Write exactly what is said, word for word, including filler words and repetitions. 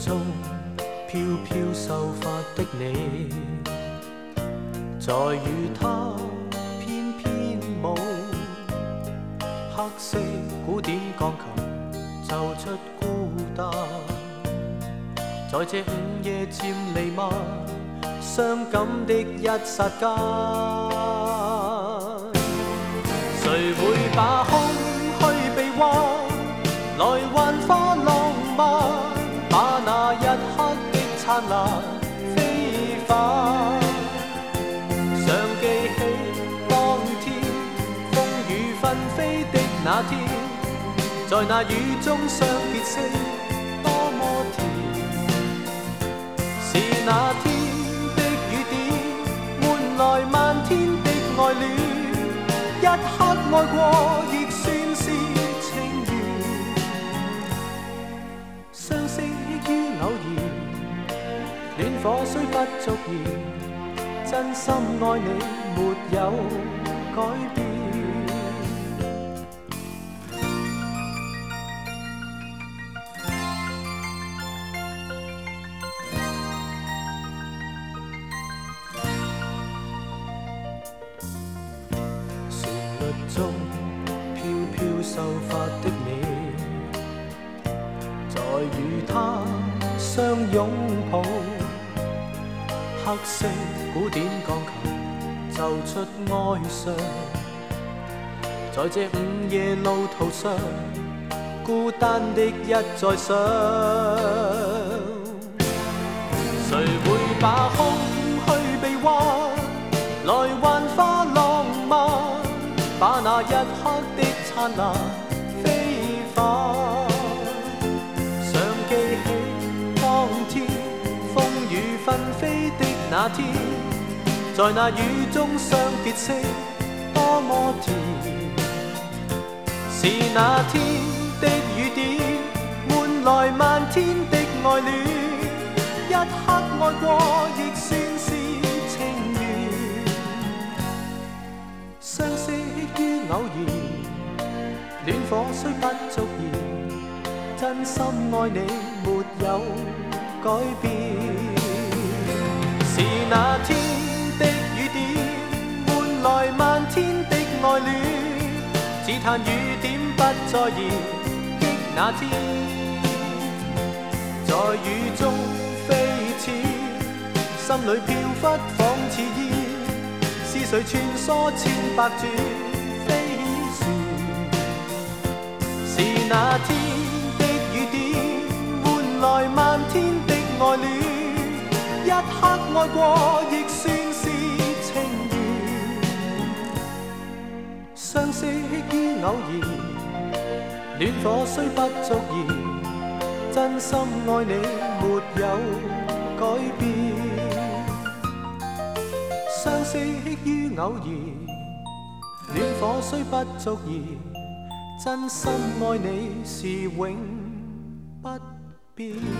中飘飘秀发的你，在与他翩翩舞，黑色古典鋼琴奏出孤單，在這午夜漸離漫，傷感的一剎間，誰會把空虛臂彎來幻化浪漫，把那一刻的燦爛飛返，想記起當天風雨紛飛的那天，在那雨中相結識多麼甜，是那天的雨點換來漫天的愛戀，一刻愛過亦算是情緣，相識於偶然，戀火雖不足言，真心愛你沒有改變。中飄飄秀發的你，在與他相擁抱，黑色古典鋼琴奏出哀傷，在這午夜路途上，孤單的一再想，誰會把空虛臂彎來幻化浪漫，把那一刻的燦爛飛返，想記起當天風雨紛飛的那天，在那雨中相結識多麼甜，是那天的雨點換來漫天的愛戀，一刻愛過亦算是情緣，相識於偶然，戀火雖不足言，真心愛你沒有改變，是那天的雨點換來漫天的愛戀，只嘆雨點不再燃的那天，在雨中飛馳，心裏飄忽仿似煙，是誰穿梭千百轉飛旋，是那天的雨點換來漫天的愛戀，一刻愛過亦算是情緣，相識於偶然，戀火雖不足言，真心愛你沒有改變，相識於偶然，戀火雖不足言，真心愛你是永不變。